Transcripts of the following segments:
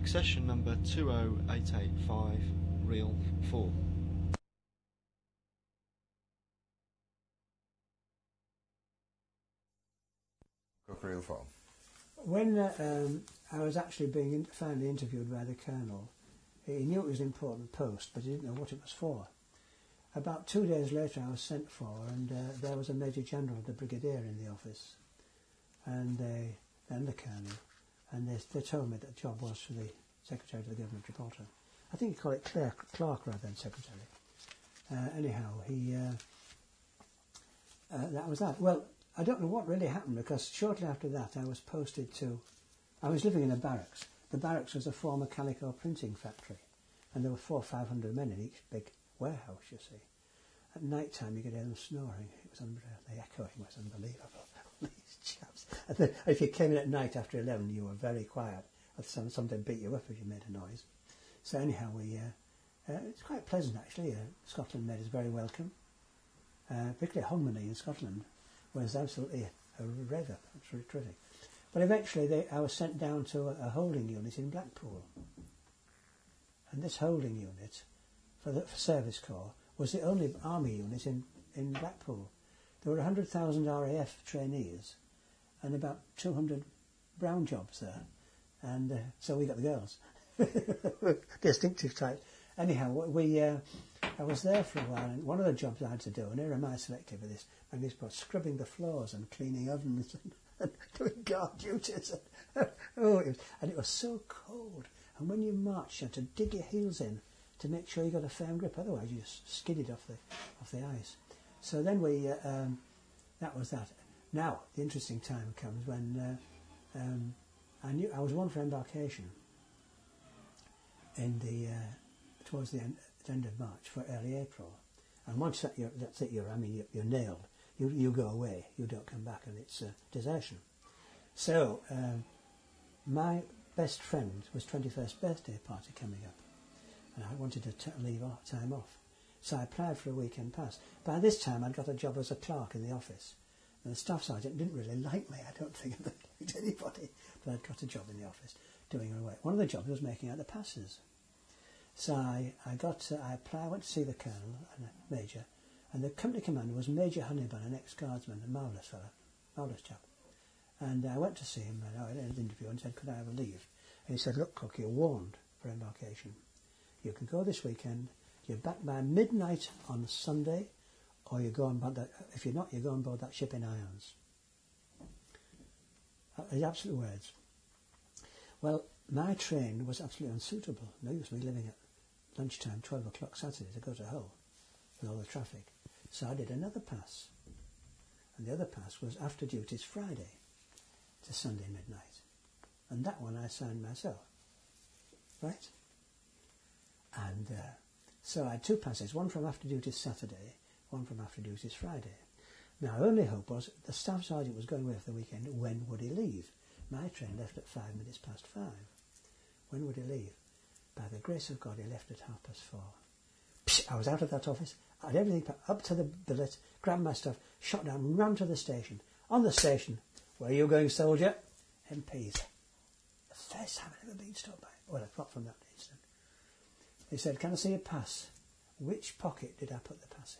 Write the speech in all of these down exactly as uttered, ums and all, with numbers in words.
accession number two oh eight eight five, reel four. Go for reel four. When uh, um, I was actually being in- finally interviewed by the Colonel, he knew it was an important post, but he didn't know what it was for. About two days later I was sent for, and uh, there was a Major General, the Brigadier, in the office, and they, and the Colonel, and they, they told me that the job was for the Secretary of the Government Reporter. I think you call it clerk, clerk rather than Secretary. Uh, anyhow, he uh, uh, that was that. Well, I don't know what really happened, because shortly after that I was posted to... I was living in a barracks. The barracks was a former calico printing factory, and there were four or five hundred men in each big warehouse, you see. At night time you could hear them snoring. It was unreal. The echoing was unbelievable. These chaps. And then if you came in at night after eleven, you were very quiet. Some something beat you up if you made a noise. So anyhow, we uh, uh, it's quite pleasant actually. Uh, Scotland made us very welcome. Uh, particularly Hogmanay in Scotland was absolutely a river. It's really terrific. But eventually, they, I was sent down to a, a holding unit in Blackpool, and this holding unit for the for Service Corps was the only army unit in, in Blackpool. There were one hundred thousand R A F trainees and about two hundred brown jobs there, and uh, so we got the girls. Distinctive type. Anyhow, we uh, I was there for a while, and one of the jobs I had to do, and here am I selective with this, and this was scrubbing the floors and cleaning ovens and, and doing guard duties. And, oh, it was, and it was so cold, and when you marched, you had to dig your heels in to make sure you got a firm grip, otherwise you just skidded off the off the ice. So then we, uh, um, that was that. Now, the interesting time comes when uh, um, I knew I was one for embarkation in the uh, towards the end, the end of March for early April, and once that you're, that's it, you're I mean you're, you're nailed. You you go away, you don't come back, and it's uh, desertion. So um, my best friend was twenty-first birthday party coming up, and I wanted to t- leave off, time off. So I applied for a weekend pass. By this time I'd got a job as a clerk in the office, and the staff sergeant didn't really like me. I don't think I liked anybody, but I'd got a job in the office doing away. One of the jobs was making out the passes. So I, I got uh, I applied, I went to see the Colonel and the Major, and the company commander was Major Honeyburn, an ex-guardsman, a marvellous fellow, marvellous chap. And I went to see him, and I had an interview, and said, could I have a leave? And he said, look, Cook, you're warned for embarkation. You can go this weekend, you're back by midnight on Sunday, or you go on board that, if you're not, you go on board that ship in irons. His absolute words. Well, my train was absolutely unsuitable. No use me living at lunchtime, twelve o'clock Saturday to go to Hull with all the traffic. So I did another pass. And the other pass was after duties Friday to Sunday midnight. And that one I signed myself. Right? And uh, so I had two passes, one from after duties Saturday, one from after duties Friday. Now, our only hope was the staff sergeant was going away for the weekend. When would he leave? My train left at five minutes past five. When would he leave? By the grace of God, he left at half past four. Psh, I was out of that office. I had everything up to the billet, grabbed my stuff, shot down, ran to the station. On the station, where are you going, soldier? M Ps. The first time I'd ever been stopped by. Well, apart from that incident. He said, can I see your pass? Which pocket did I put the pass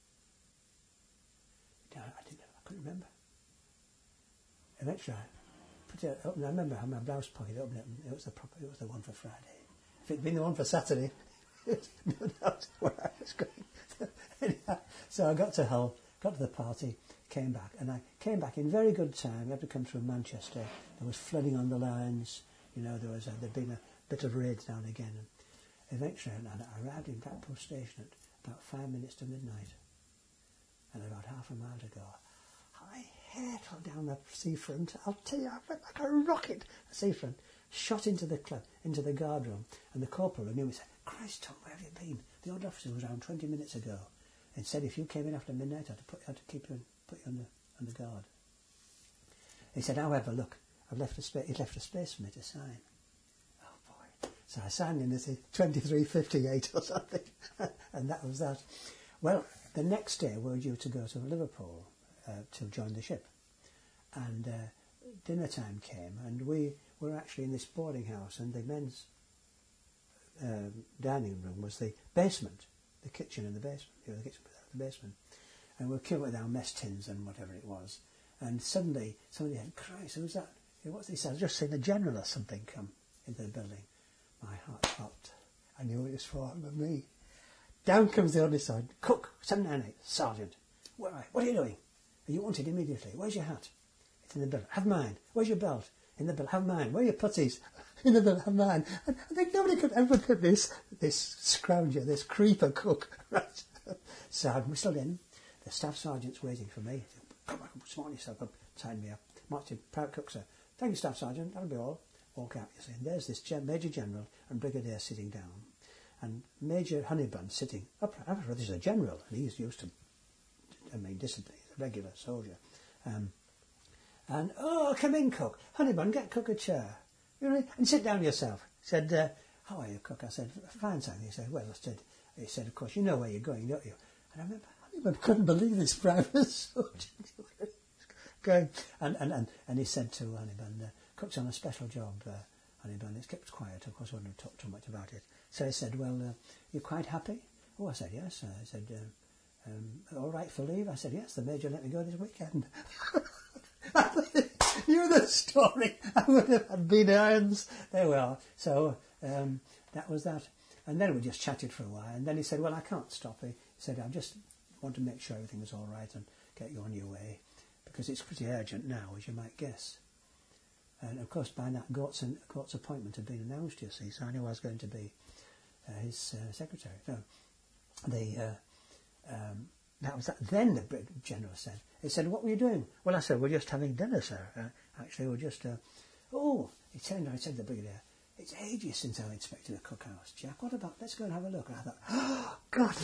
in? I, didn't, I couldn't remember. Eventually, I put it open. I remember how my blouse pocket opened it, and it was the proper, it was the one for Friday. If it'd been the one for Saturday, no doubt where I was going. Anyhow, so I got to Hull, got to the party, came back, and I came back in very good time. We had to come through Manchester. There was flooding on the lines. You know, there was a, there'd been a bit of raids now and again. And eventually, and I arrived in Blackpool Station at about five minutes to midnight, and about half a mile to go. I hurtled down the seafront. I'll tell you, I went like a rocket. The seafront shot into the club, into the guard room, and the corporal who knew me said, "Christ, Tom, where have you been? The old officer was around twenty minutes ago, and said if you came in after midnight, I'd put, I'd keep you, put you on the on the guard." He said, "However, look, I've left a space. He'd left a space for me to sign." Oh boy! So I signed in as twenty-three fifty-eight or something, and that was that. Well, the next day we were due to go to Liverpool uh, to join the ship, and uh, dinner time came, and we were actually in this boarding house, and the men's um, dining room was the basement, the kitchen in the basement, you know, the kitchen without the basement. And we were queuing with our mess tins and whatever it was. And suddenly somebody said, Christ, who's that? What's this? I've just seen a general or something come into the building. My heart stopped. I knew it was for me. Down comes the other side. Cook, seven nine eight, Sergeant. Where are you? What are you doing? Are you wanted immediately? Where's your hat? It's in the building. Have mine. Where's your belt? In the belt. Have mine. Where are your puttees? In the belt. Have mine. And I think nobody could ever put this, this scrounger, this creeper cook. Right. Sergeant, we're still in. The staff sergeant's waiting for me. Come on, smart yourself up, tighten me up. Martin, proud cook, sir. Thank you, staff sergeant. That'll be all. Walk out, you see. And there's this gen- Major General and Brigadier sitting down. And Major Honeybun sitting upright. I this is a general, and he's used to, I mean, discipline. He's a regular soldier. Um, and, oh, come in, cook. Honeybun, get cook a chair. You know, and sit down yourself. He said, uh, how are you, cook? I said, fine, sir. He said, well, I said, he said, of course, you know where you're going, don't you? And I remember, I couldn't believe this private soldier going. And, and, and, and he said to Honeybun, uh, cook's on a special job, uh, Honeybun. It's kept quiet, of course, I wouldn't talk too much about it. So he said, well, uh, you're quite happy? Oh, I said, yes. I said, um, um, all right for leave? I said, yes, the Major let me go this weekend. You knew the story. I would have had bean irons. There we are. So um, that was that. And then we just chatted for a while. And then he said, well, I can't stop. He said, I just want to make sure everything was all right and get you on your way, because it's pretty urgent now, as you might guess. And of course, by that, Gort's, Gort's appointment had been announced, you see, so I knew I was going to be uh, his uh, secretary. No, the uh, um, that was that. Then the General said, he said, what were you doing? Well, I said, we're just having dinner, sir. Uh, actually, we're just, uh, oh, he turned around and said to the Brigadier, it's ages since I inspected a cookhouse, Jack. What about, let's go and have a look. And I thought, oh, God.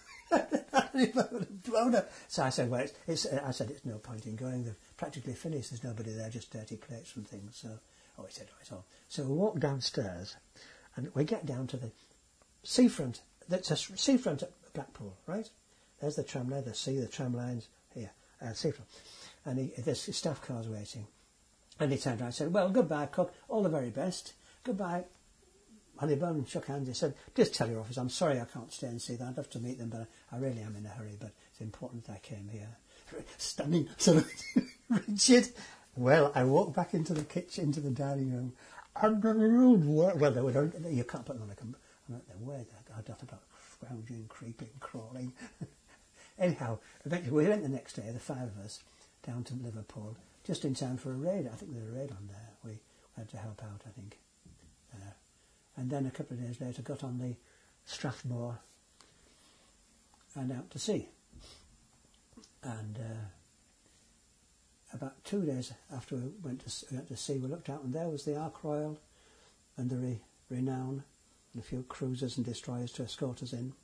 Blown up. So I said, well, it's, it's, uh, I said, it's no point in going. They've practically finished. There's nobody there, just dirty plates and things. So, oh, he said, oh, it's all. So we walk downstairs, and we get down to the seafront. That's a seafront at Blackpool, right? There's the tram line, the sea, the tram lines here, uh, seafront. And he, there's staff cars waiting. And he turned around and said, well, goodbye, cook. All the very best. Goodbye. Honeybun shook hands. He said, just tell your office, I'm sorry I can't stay and see them. I'd love to meet them, but I really am in a hurry, but it's important that I came here. Stunning, sort of rigid. Well, I walked back into the kitchen, into the dining room, and the room, well, they were, you can't put them on a, on a way, I thought about scrounging, creeping, crawling. Anyhow, eventually we went the next day, the five of us, down to Liverpool, just in time for a raid. I think there was a raid on there. We had to help out, I think. Uh, and then a couple of days later got on the Strathmore and out to sea. And uh, about two days after we went to, went to sea, we looked out and there was the Ark Royal and the Re- Renown and a few cruisers and destroyers to escort us in.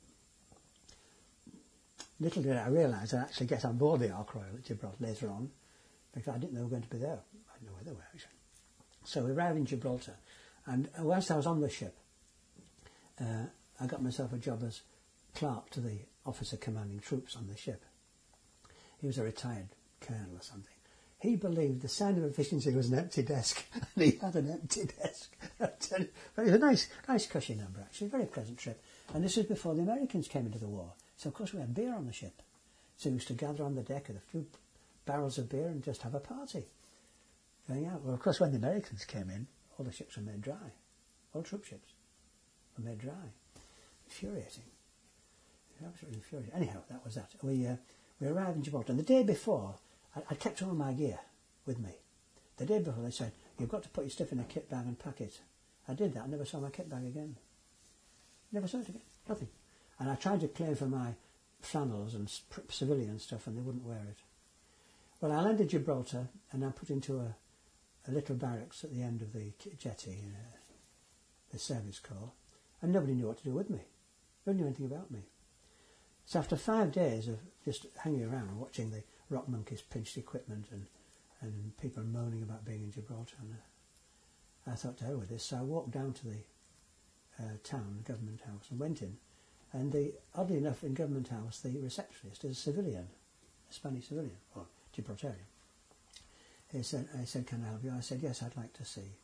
Little did I realise I'd actually get on board the Ark Royal at Gibraltar later on, because I didn't know we were going to be there. I didn't know where they were, actually. So we arrived in Gibraltar, and whilst I was on the ship, uh, I got myself a job as clerk to the officer commanding troops on the ship. He was a retired colonel or something. He believed the sign of efficiency was an empty desk, and he had an empty desk. But it was a nice, nice cushy number, actually, a very pleasant trip. And this was before the Americans came into the war. So, of course, we had beer on the ship. So we used to gather on the deck with a few barrels of beer and just have a party going out. Well, of course, when the Americans came in, all the ships were made dry. All troop ships were made dry. Infuriating. Absolutely infuriating. Anyhow, that was that. We uh, we arrived in Gibraltar. And the day before, I, I kept all my gear with me. The day before, they said, you've got to put your stuff in a kit bag and pack it. I did that. I never saw my kit bag again. Never saw it again. Nothing. And I tried to claim for my flannels and civilian stuff, and they wouldn't wear it. Well, I landed Gibraltar, and I put into a, a little barracks at the end of the jetty, uh, the service corps, and nobody knew what to do with me. Nobody knew anything about me. So after five days of just hanging around and watching the rock monkeys pinch equipment and, and people moaning about being in Gibraltar, and, uh, I thought, to hell with this. So I walked down to the uh, town, the government house, and went in. And the, oddly enough, in Government House, the receptionist is a civilian, a Spanish civilian, or Gibraltarian. He said, I said, can I help you? I said, yes, I'd like to see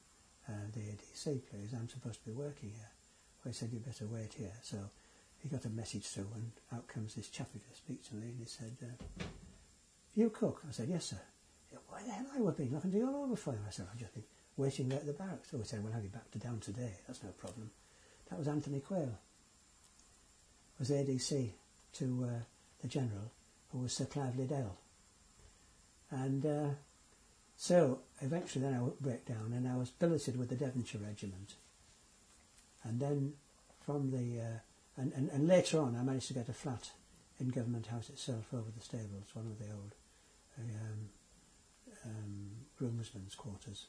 uh, the A D C, please. I'm supposed to be working here. Well, he said, you better wait here. So he got a message through, and out comes this chappie to speak to me, and he said, uh, you cook? I said, yes, sir. He said, why the hell I would be looking to you all over for you? I said, I've just been waiting there at the barracks. So he said, we'll have you back to down today. That's no problem. That was Anthony Quayle. Was A D C to uh, the General, who was Sir Clive Liddell. And uh, so eventually then I would break down, and I was billeted with the Devonshire Regiment. And then from the... Uh, and, and, and later on I managed to get a flat in Government House itself over the stables, one of the old um, um, groomsmen's quarters.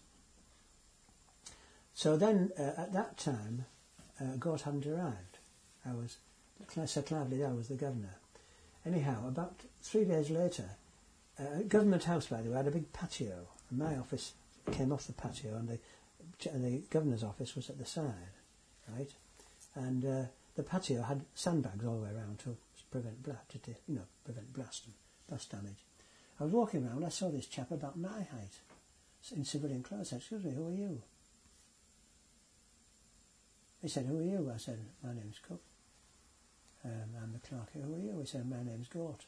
So then uh, at that time uh, Gort hadn't arrived. I was... Sir Clive Liddell was the governor. Anyhow, about three days later, uh, Government House, by the way, had a big patio, and my office came off the patio, and the, and the governor's office was at the side, right? And uh, the patio had sandbags all the way around to prevent blast, to, you know, prevent blast and blast damage. I was walking around, I saw this chap about my height, in civilian clothes. I said, excuse me, who are you? He said, who are you? I said, my name's Cook. Um, I'm the clerk. Who are you? He said, my name's Gort.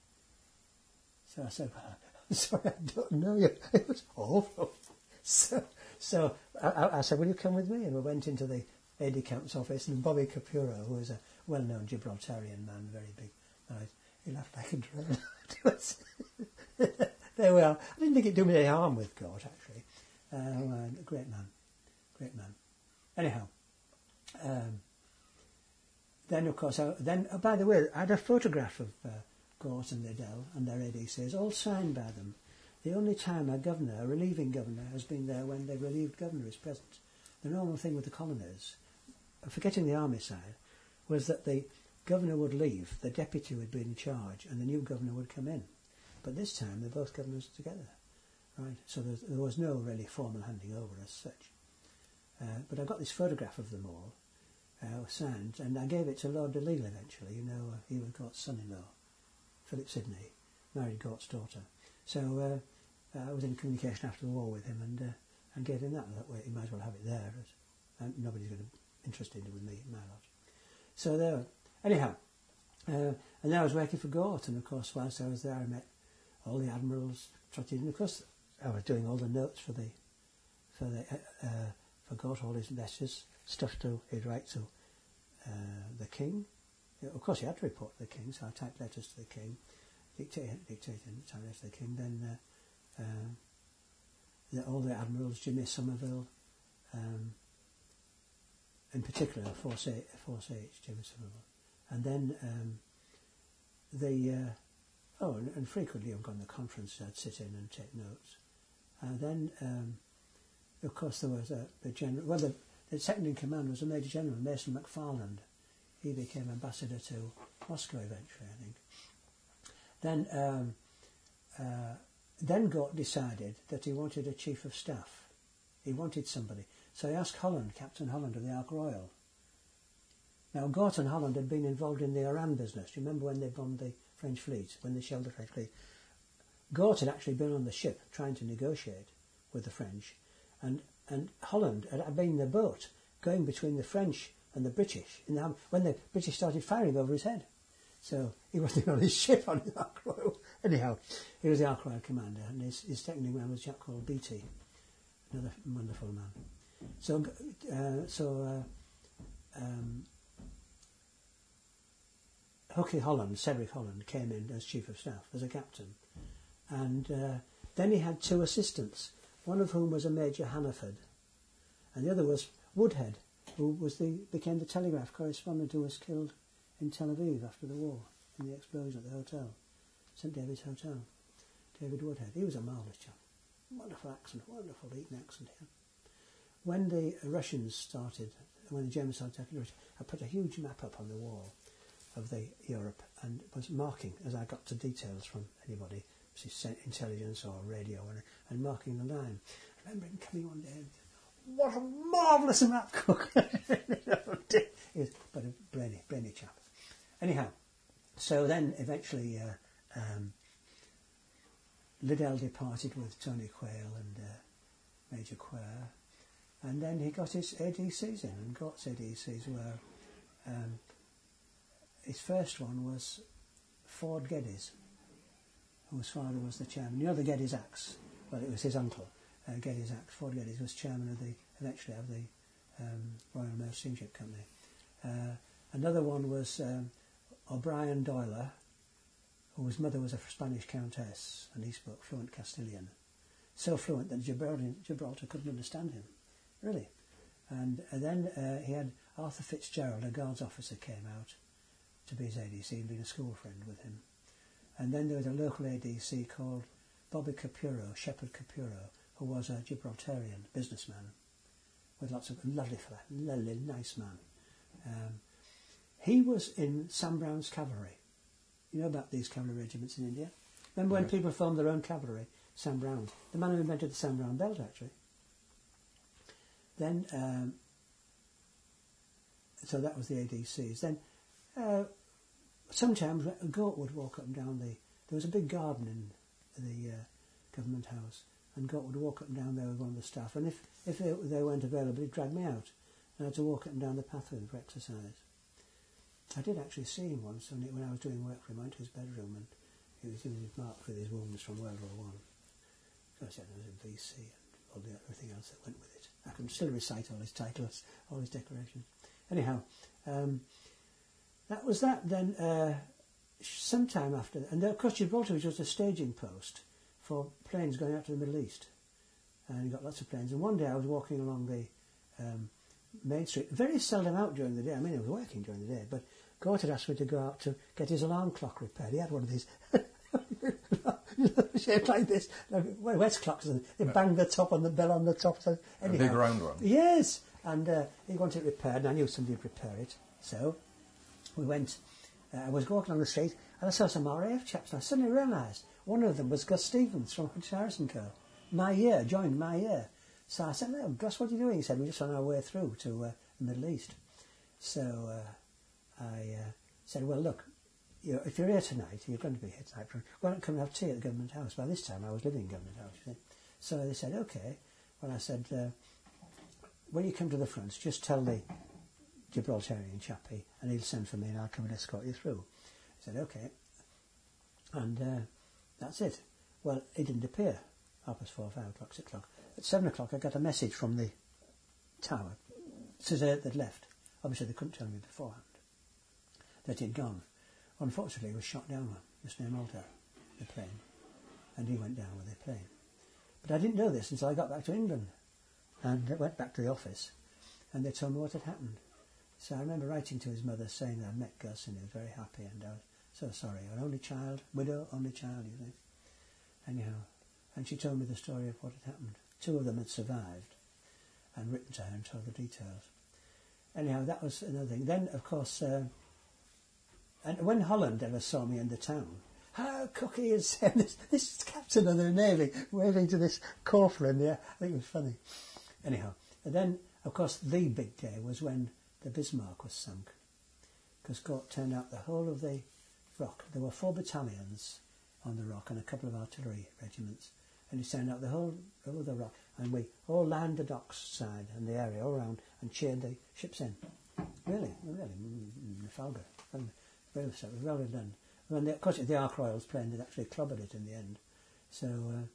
So I said, well, I'm sorry, I don't know you. It was awful. So, so I, I said, will you come with me? And we went into the aide-de-camp's office, and Bobby Capuro, who was a well-known Gibraltarian man, very big, right, he laughed like a drill. There we are. I didn't think it did me any harm with Gort, actually. Uh, well, a great man. Great man. Anyhow, um, then, of course, I, then, oh, by the way, I had a photograph of uh, Gort and Liddell and their A D Cs, all signed by them. The only time a governor, a relieving governor, has been there when the relieved governor is present. The normal thing with the colonies, forgetting the army side, was that the governor would leave, the deputy would be in charge, and the new governor would come in. But this time, they're both governors together, right? So there, there was no really formal handing over as such. Uh, but I got this photograph of them all, Uh, signed, and I gave it to Lord Delisle eventually. You know, uh, he was Gort's son-in-law, Philip Sidney, married Gort's daughter. So uh, uh, I was in communication after the war with him, and uh, and gave him that. That way, he might as well have it there. As, and nobody's going to be interested with me, my lot. So there. Anyhow, uh, and then I was working for Gort, and of course, whilst I was there, I met all the admirals trotted in. Of course, I was doing all the notes for the for the uh, uh, for Gort, all his letters. Stuff to he'd write to uh, the king. Of course, he had to report to the king, so I typed letters to the king, dictated, dictated typed letters to the king. Then uh, uh, the, all the admirals, Jimmy Somerville, um, in particular, Force H, Force H, Jimmy Somerville, and then um, the uh, oh, and, and frequently I've gone to the conference. I'd sit in and take notes. And then, um, of course, there was a the general. Well, the The second in command was a Major General, Mason MacFarland. He became ambassador to Moscow eventually, I think. Then, um, uh, then Gort decided that he wanted a chief of staff. He wanted somebody. So he asked Holland, Captain Holland of the Ark Royal. Now, Gort and Holland had been involved in the Iran business. Do you remember when they bombed the French fleet, when they shelled the French fleet? Gort had actually been on the ship trying to negotiate with the French, and And Holland had been in the boat going between the French and the British in the, when the British started firing over his head. So he wasn't on his ship on the Ark Royal. Anyhow, he was the Ark Royal commander, and his, his second in command was a chap called Beatty, another wonderful man. So, uh, so uh, um, Hucky Holland, Cedric Holland, came in as chief of staff, as a captain, and uh, then he had two assistants. One of whom was a Major Hannaford, and the other was Woodhead, who was the became the telegraph correspondent who was killed in Tel Aviv after the war in the explosion at the hotel, Saint David's Hotel. David Woodhead. He was a marvellous chap, wonderful accent, wonderful Eton accent here. When the Russians started, when the Germans started attacking Russia, I put a huge map up on the wall of the Europe and was marking as I got to details from anybody. Intelligence or radio, and, and marking the line. I remember him coming one day and said, what a marvellous map, Cook! He was but a brainy, brainy chap. Anyhow, so then eventually uh, um, Liddell departed with Tony Quayle and uh, Major Quare, And then he got his A D Cs in, and Gort's A D Cs were, um, his first one was Ford Geddes, whose father was the chairman. You know the Geddes Axe? Well, it was his uncle, uh, Geddes Axe. Ford Geddes was chairman of the, eventually of the um, Royal Mail Steamship Company. Uh, another one was um, O'Brien Doyler, whose mother was a Spanish countess, and he spoke fluent Castilian. So fluent that Gibraltar, Gibraltar couldn't understand him, really. And, and then uh, he had Arthur Fitzgerald, a guards officer, came out to be his A D C and been a school friend with him. And then there was a local A D C called Bobby Capuro, Shepherd Capuro, who was a Gibraltarian businessman with lots of lovely fella, lovely, nice man. Um, he was in Sam Brown's cavalry. You know about these cavalry regiments in India? Remember when Yes. people formed their own cavalry? Sam Brown, the man who invented the Sam Brown belt, actually. Then, um, so that was the A D Cs. Then, uh, sometimes a goat would walk up and down the... There was a big garden in the uh, government house, and goat would walk up and down there with one of the staff. And if, if they, they weren't available, he'd drag me out. And I had to walk up and down the path with him for exercise. I did actually see him once when, it, when I was doing work for him. I went to his bedroom, and he was, he was marked with his wounds from World War One. I said there was a V C and all the everything else that went with it. I can still recite all his titles, all his decorations. Anyhow, um, that was that. Then uh, sometime after, and of course Gibraltar was just a staging post for planes going out to the Middle East, and you got lots of planes. And one day I was walking along the um, main street, very seldom out during the day. I mean, I was working during the day, but Gort had asked me to go out to get his alarm clock repaired. He had one of these shaped like this, like West clocks, and they banged the top on the bell on the top. So anyhow, a big round one. Yes, and uh, he wanted it repaired, and I knew somebody would repair it. So we went. Uh, I was walking on the street, and I saw some R A F chaps, and I suddenly realised one of them was Gus Stevens from Harrison Co. My year, joined my year. So I said, "No, Gus, what are you doing?" He said, "We're just on our way through to uh, the Middle East." So uh, I uh, said, "Well, look, you know, if you're here tonight, you're going to be here tonight. Why don't you come and have tea at the Government House?" By this time, I was living in Government House. You see. So they said, "Okay." Well, I said, uh, "When you come to the front, just tell the Gibraltarian chappie, and he'll send for me, and I'll come and escort you through." I said, "Okay," and uh, that's it. Well, he didn't appear. Half past four, five o'clock, six o'clock. At seven o'clock, I got a message from the tower. It says they'd left. Obviously, they couldn't tell me beforehand that he'd gone. Unfortunately, he was shot down just near Malta, the plane, and he went down with the plane. But I didn't know this until I got back to England, and I went back to the office, and they told me what had happened. So I remember writing to his mother saying that I'd met Gus, and he was very happy, and I was so sorry. An only child, widow, only child, you think. Anyhow, and she told me the story of what had happened. Two of them had survived, and written to her and told the details. Anyhow, that was another thing. Then, of course, uh, and when Holland ever saw me in the town, "Oh, Cookie is this, this is Captain of the Navy," waving to this corporal in the air. I think it was funny. Anyhow, and then, of course, the big day was when the Bismarck was sunk, because Gort turned out the whole of the Rock. There were four battalions on the Rock and a couple of artillery regiments, and he turned out the whole, whole of the Rock, and we all lined the docks side and the area all around and cheered the ships in. Really, really, Trafalgar. Very so, it was well done. When the, of course, the Ark Royals plane, they'd actually clobbered it in the end. So, uh,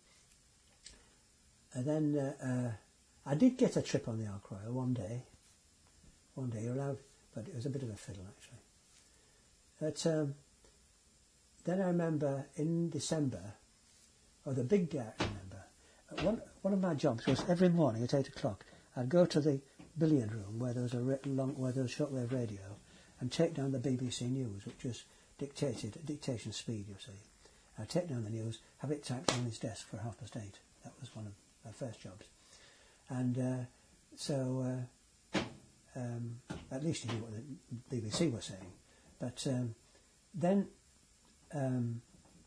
and then uh, uh, I did get a trip on the Ark Royal one day. One day, you're allowed, but it was a bit of a fiddle, actually. But um, then I remember in December, or the big day I remember, uh, one, one of my jobs was every morning at eight o'clock, I'd go to the billiard room where there was a re- long, where there was shortwave radio, and take down the B B C News, which was dictated at dictation speed, you see. I'd take down the news, have it typed on his desk for half past eight. That was one of my first jobs. And uh, so, uh, um, at least he knew what the B B C was saying. But um, then, um,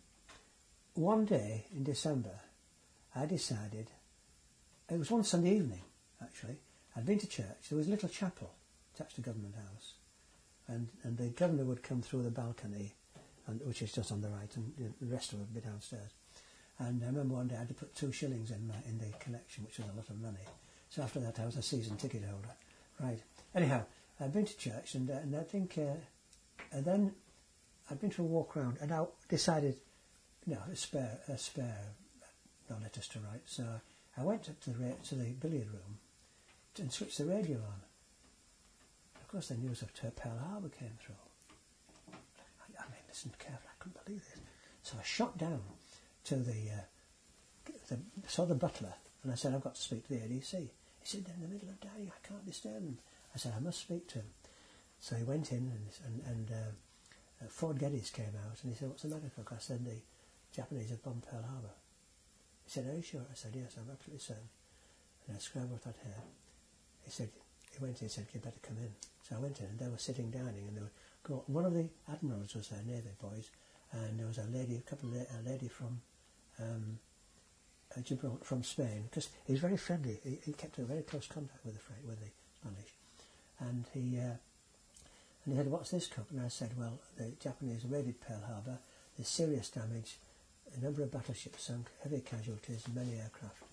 one day in December, I decided, it was one Sunday evening, actually, I'd been to church. There was a little chapel attached to Government House. And, and the governor would come through the balcony, and, which is just on the right, and the rest of it would be downstairs. And I remember one day I had to put two shillings in my, in the collection, which was a lot of money. So after that I was a season ticket holder. Right. Anyhow, I'd been to church and, uh, and I think, uh, and then I'd been for a walk round and I decided, no, a spare, a spare, no letters to write. So I went up to the, ra- to the billiard room and switched the radio on. Of course the news of Pearl Harbor came through. I, I mean, listen carefully, I couldn't believe this. So I shot down to the, uh, the, saw the butler and I said, I've got to speak to the A D C. He said, they're in the middle of dining, I can't disturb them. I said, I must speak to him. So he went in and, and, and uh, uh, Ford Geddes came out and he said, what's the matter, Cook? I said, the Japanese have bombed Pearl Harbor. He said, are you sure? I said, yes, I'm absolutely certain. And I scrambled that hair. He said, he went in and said, you'd better come in. So I went in and they were sitting dining and they were go- one of the admirals was there, Navy boys, and there was a lady, a couple of la- a lady from um, uh, Gibraltar, from Spain, because he was very friendly. He, he kept a very close contact with the French, with the Spanish, and he uh, and he said, "What's this, Cook?" And I said, "Well, the Japanese raided Pearl Harbor. There's serious damage, a number of battleships sunk, heavy casualties, many aircraft,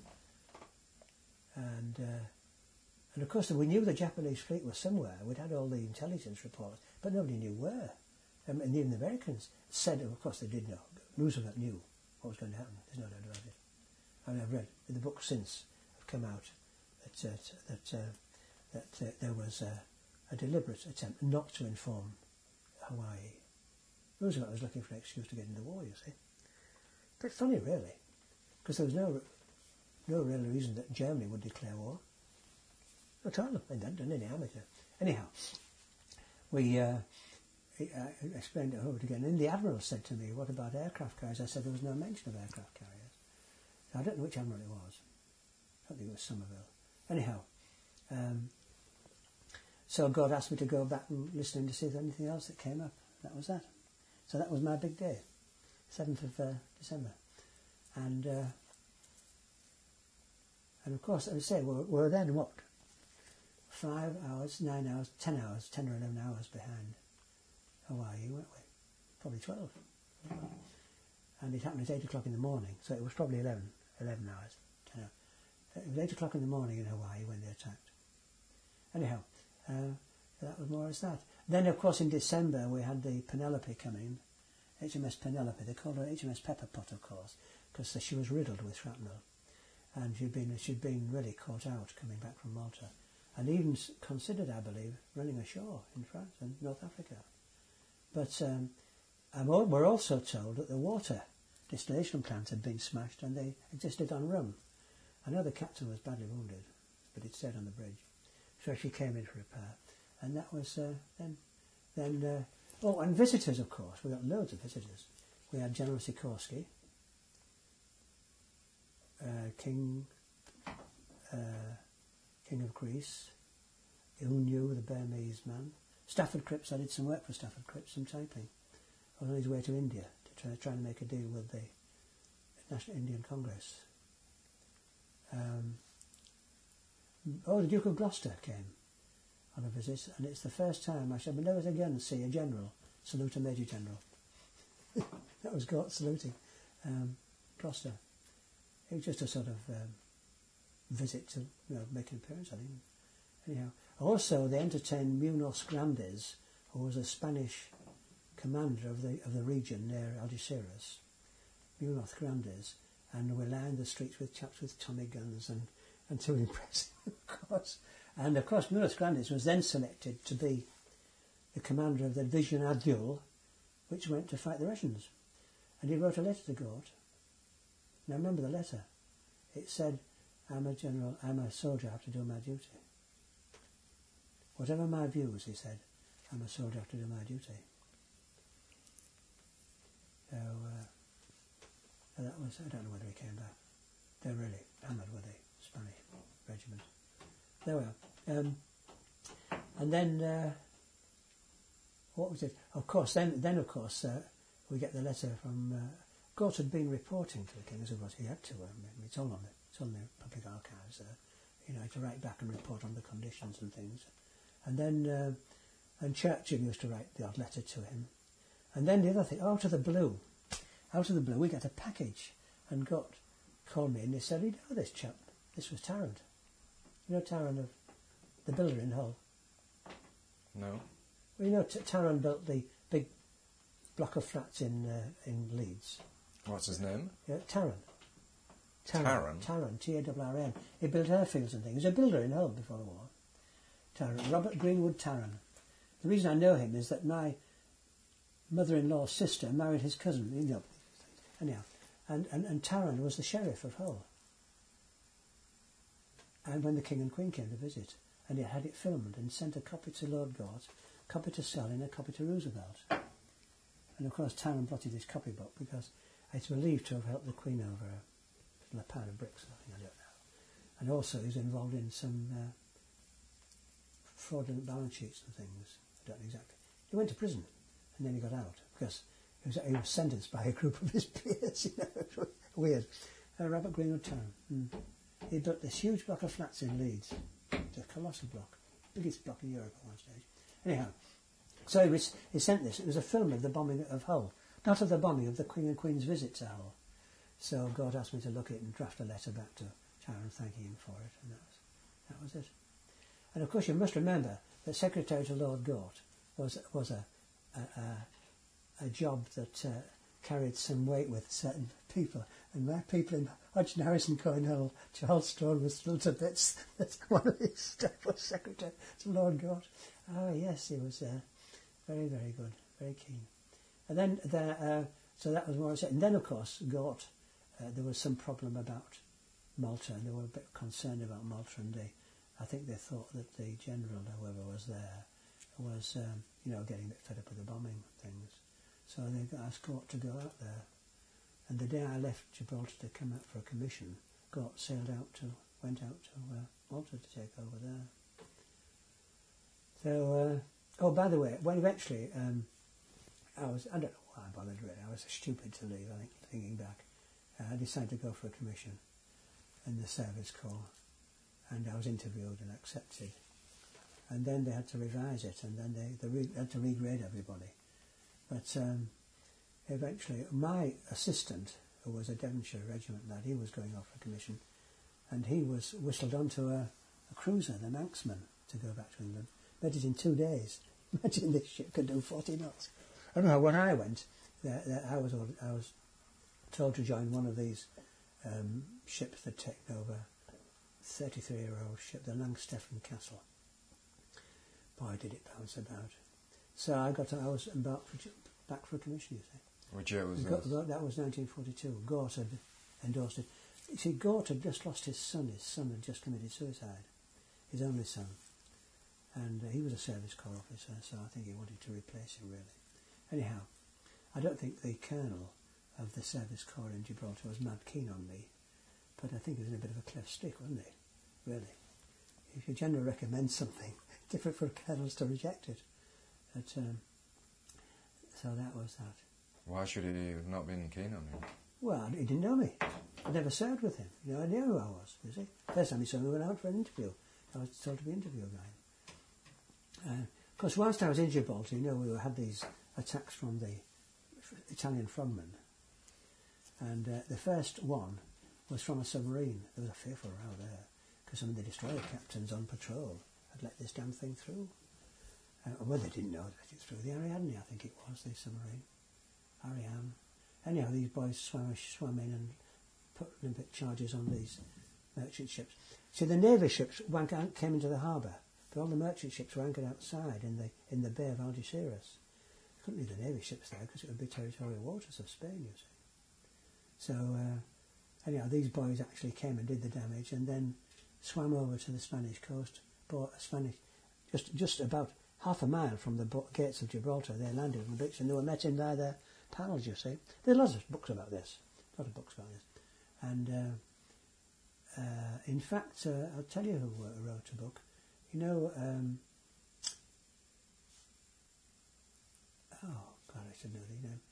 and." Uh, And of course we knew the Japanese fleet was somewhere. We'd had all the intelligence reports, but nobody knew where. Um, and even the Americans said, of course they did know. Roosevelt knew what was going to happen. There's no doubt about it. I mean, I've read in the book since have come out that uh, that uh, that uh, there was uh, a deliberate attempt not to inform Hawaii. Roosevelt was looking for an excuse to get into war. You see, but funny really, because there was no no real reason that Germany would declare war. Not all of them, done any amateur. Anyhow, we uh, uh, explained it over again. And the Admiral said to me, what about aircraft carriers? I said there was no mention of aircraft carriers. So I don't know which Admiral it was. I don't think it was Somerville. Anyhow, um, so God asked me to go back and listen to see if there was anything else that came up. That was that. So that was my big day, seventh of uh, December. And, uh, and of course, as I say, we're, we're then what? Five hours, nine hours, ten hours, ten or eleven hours behind Hawaii, weren't we? Probably twelve. And it happened at eight o'clock in the morning, so it was probably eleven, eleven hours, ten hours. It was eight o'clock in the morning in Hawaii when they attacked. Anyhow, uh, that was more or less that. Then, of course, in December we had the Penelope coming, H M S Penelope. They called her H M S Pepperpot, of course, because she was riddled with shrapnel, and she'd been she'd been really caught out coming back from Malta. And even considered, I believe, running ashore in France and North Africa. But um, I'm all, we're also told that the water distillation plant had been smashed and they existed on rum. I know the captain was badly wounded, but it stayed on the bridge. So she came in for repair. And that was uh, then... then uh, oh, and visitors, of course. We got loads of visitors. We had General Sikorsky, uh, King... Uh, King of Greece, Ilnu, the Burmese man. Stafford Cripps, I did some work for Stafford Cripps, some typing. I was on his way to India to try, try and make a deal with the National Indian Congress. Um, oh, the Duke of Gloucester came on a visit, and it's the first time I shall never again see a general salute a Major General. That was Gort saluting um, Gloucester. It was just a sort of... Um, visit to, you know, make an appearance, I think. Anyhow, also they entertained Munoz Grandes, who was a Spanish commander of the of the region near Algeciras. Munoz Grandes, and we lined the streets with chaps with Tommy guns and and to impress him, of course. And of course, Munoz Grandes was then selected to be the commander of the Division Adul, which went to fight the Russians. And he wrote a letter to Gort. Now remember the letter. It said, I'm a general, I'm a soldier, I have to do my duty. Whatever my views, he said, I'm a soldier, I have to do my duty. So, uh, that was, I don't know whether he came back. They're really hammered with the Spanish regiment. There we are. Um, and then, uh, what was it? Of course, then, then of course, uh, we get the letter from, uh, Gort had been reporting to the king, as of course he had to, I mean, it's all on the It's on the public archives, uh, you know, to write back and report on the conditions and things. And then, uh, and Churchill used to write the odd letter to him. And then the other thing, out of the blue, out of the blue, we get a package. And Gort called me and they said, you know this chap, this was Tarrant. You know Taran, of the builder in Hull? No. Well, you know T- Taran built the big block of flats in uh, in Leeds. What's his name? Yeah, Taran. Taran? Taran, T A R R A N. He built airfields and things. He was a builder in Hull before the war. Taran, Robert Greenwood Taran. The reason I know him is that my mother-in-law's sister married his cousin. You know, anyhow, and, and, and Taran was the sheriff of Hull. And when the King and Queen came to visit, and he had it filmed and sent a copy to Lord Gort, a copy to Stalin, a copy to Roosevelt. And of course Taran blotted his copybook because it's believed to have helped the Queen over a, a pound of bricks, I think, I don't know. And also he's involved in some uh, fraudulent balance sheets and things. I don't know exactly. He went to prison and then he got out because he was, he was sentenced by a group of his peers, you know. It was weird. Uh, Robert Greenwood Taran. Mm. He built this huge block of flats in Leeds. It's a colossal block. Biggest block in Europe at one stage. Anyhow, so he, was, he sent this. It was a film of the bombing of Hull. Not of the bombing, of the King and Queen's visit to Hull. So God asked me to look at it and draft a letter back to Taran thanking him for it. And that was, that was it. And of course you must remember that Secretary to Lord Gort was, was a, a, a, a job that uh, carried some weight with certain people. And my people in Hodgson Harrison Coin Hull, Charles Stone was still to bits. That's one of his staff was Secretary to Lord Gort. Oh yes, he was uh, very, very good, very keen. And then, there, uh, so that was more I said. And then of course, Gort, uh, there was some problem about Malta, and they were a bit concerned about Malta, and they, I think they thought that the general, whoever was there, was, um, you know, getting a bit fed up with the bombing things. So they asked Gort to go out there. And the day I left Gibraltar to come out for a commission, Gort sailed out to, went out to uh, Malta to take over there. So, uh, oh, by the way, when eventually, um, I was, I don't know why I bothered really, I was stupid to leave, I think, thinking back. Uh, I decided to go for a commission in the Service Corps, and I was interviewed and accepted. And then they had to revise it, and then they, they re- had to regrade everybody. But um, eventually, my assistant, who was a Devonshire regiment lad, he was going off for a commission, and he was whistled onto a, a cruiser, the Manxman, to go back to England. Made it in two days. Imagine this ship could do forty knots. I don't know, when I went, there, there, I was ordered, I was told to join one of these um, ships that take over thirty-three-year-old ship, the Langstefan Castle. Boy, did it bounce about. So I got, to, I was embarked for, back for a commission, you see. Which year was Got, that? that was nineteen forty-two. Gort had endorsed it. You see, Gort had just lost his son. His son had just committed suicide. His only son. And uh, he was a Service Corps officer, so I think he wanted to replace him, really. Anyhow, I don't think the colonel of the Service Corps in Gibraltar was mad keen on me, but I think he was in a bit of a cleft stick, wasn't he? Really. If your general recommends something, it's different for colonels to reject it. But, um, so that was that. Why should he have not been keen on you? Well, he didn't know me. I'd never served with him. You know, I knew who I was, you see. First time he saw me, we went out for an interview. I was told to be interview guy. Uh, of course, whilst I was in Gibraltar, you know, we had these attacks from the Italian frogmen. And uh, the first one was from a submarine. There was a fearful row there, because some of the destroyer captains on patrol had let this damn thing through. Uh, well, they didn't know they let it through. The Ariadne, I think it was, the submarine. Ariane. Anyhow, these boys swam, swam in and put Olympic charges on these merchant ships. See, the Navy ships came into the harbour, but all the merchant ships were anchored outside in the in the Bay of Algeciras. You couldn't leave the Navy ships there because it would be territorial waters of Spain, you see. So, uh, anyhow, these boys actually came and did the damage, and then swam over to the Spanish coast, bought a Spanish, just just about half a mile from the bo- gates of Gibraltar. They landed on the beach, and they were met in by their pals, you see. There are lots of books about this, a lot of books about this. And uh, uh, in fact, uh, I'll tell you who uh, wrote a book. You know, um, oh God, I should know the name.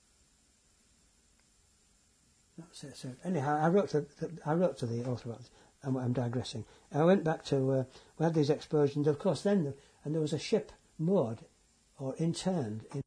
No, so, so anyhow, I wrote to the, I wrote to the author about this. I'm, I'm digressing. I went back to uh, we had these explosions. Of course, then the, and there was a ship moored or interned in